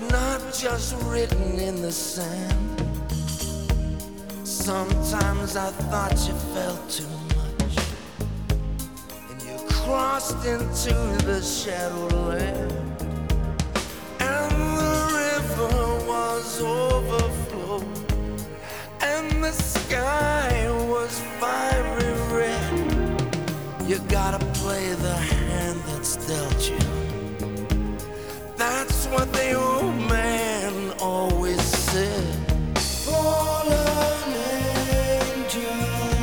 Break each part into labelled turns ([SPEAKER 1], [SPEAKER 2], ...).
[SPEAKER 1] not just written in the sand. Sometimes I thought you felt too much, and you crossed into the shadowland, and the river was overflow, and the sky was fiery red. You gotta play the hand that's dealt you. That's what the old man always said. Fallen angel,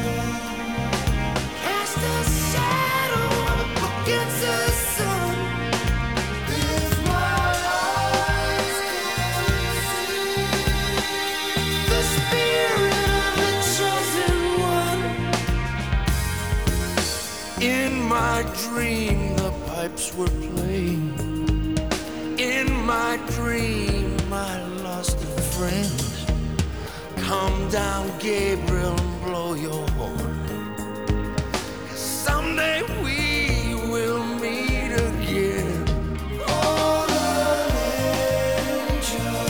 [SPEAKER 1] cast a shadow up against the sun. If my eyes could see the spirit of the chosen one. In my dream, the pipes were playing. In my dream, I lost a friend. Come down, Gabriel, and blow your horn. 'Cause someday we will meet again. Fallen angel,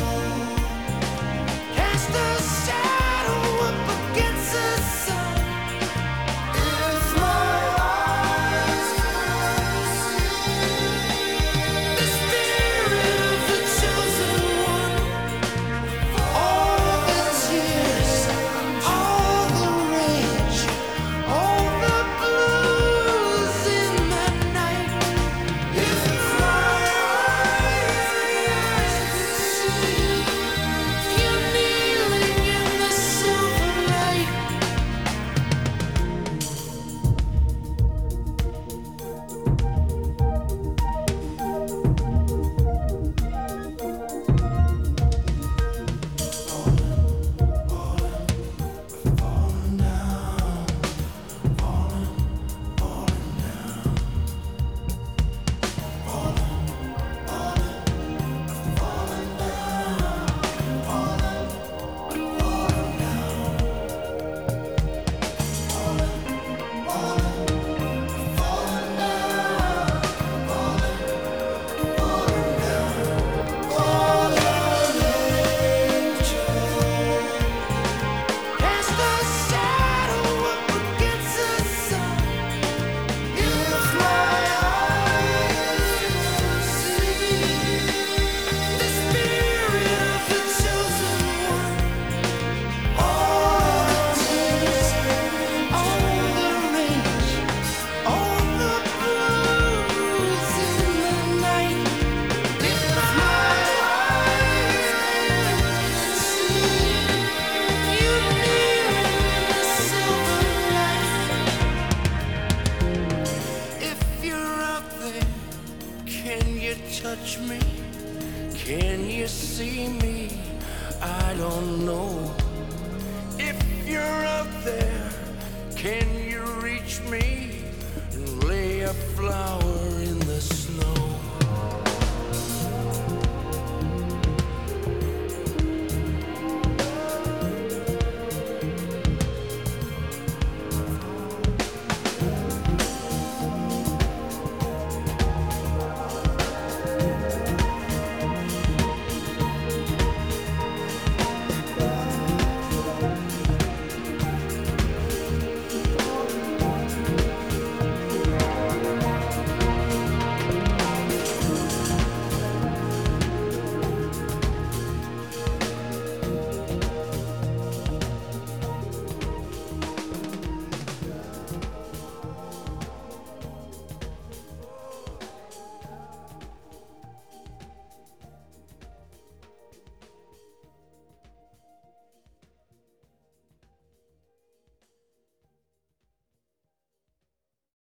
[SPEAKER 1] cast a shadow up against the sun. If my eyes could see the spirit of the chosen one, all the tears, all the rage, all the blues in the night. If my eyes could see you kneeling in the silver light. Falling down, falling down, cast a shadow up against the sun. If my eyes could see the spirit of the chosen one, all the tears, all the rage, all the blues in the night. If my eyes could see you kneeling in the silver light. If you're out there, can you touch me? Can you see me? I don't know. If you're out there, can you reach me and lay a flower in the snow?